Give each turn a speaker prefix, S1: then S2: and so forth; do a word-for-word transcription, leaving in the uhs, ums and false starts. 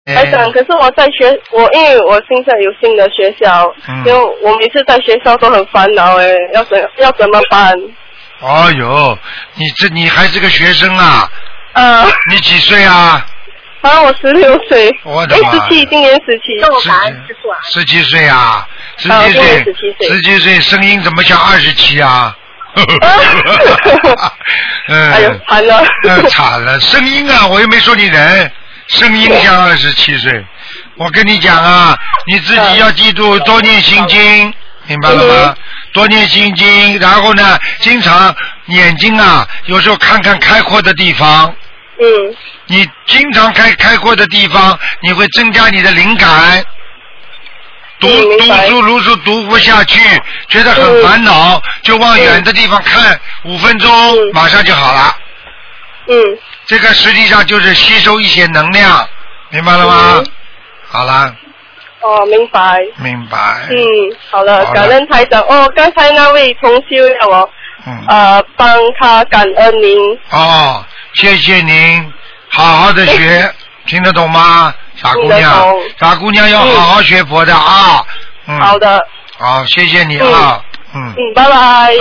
S1: 台长，可是我在学，我因为我现在有新的学校，
S2: 嗯，
S1: 因为我每次在学校都很烦恼哎，要怎要怎么办？
S2: 哦哟，你这你还是个学生啊？
S1: 啊。
S2: 你几岁啊？
S1: 啊，我十六岁。
S2: 我的妈！
S1: 哎，十七，今年十七。
S2: 十七岁啊，十七岁，
S1: 十七岁，
S2: 十七岁，声音怎么像二十七啊？嗯，
S1: 哎呦，惨了！
S2: 呃，惨了，声音啊，我又没说你人，声音像二十七岁。我跟你讲啊，你自己要记住，多念心经，明白了吗？多念心经，然后呢，经常眼睛啊，有时候看看开阔的地方。
S1: 嗯。
S2: 你经常开开阔的地方，你会增加你的灵感。读读书读书读不下去，觉得很烦恼，嗯、就往远的地方看，五、嗯、分钟、嗯、马上就好了。
S1: 嗯。
S2: 这个实际上就是吸收一些能量，明白了吗？嗯、好了。
S1: 哦，明白。
S2: 明白。
S1: 嗯，好了，好了感恩台长。哦，刚才那位同修要我，嗯，呃，帮他感恩您。
S2: 哦，谢谢您。好好的学，听得懂吗，傻姑娘？傻姑娘要好好学佛的啊。嗯。好的。好，谢谢你啊。嗯。嗯，拜拜。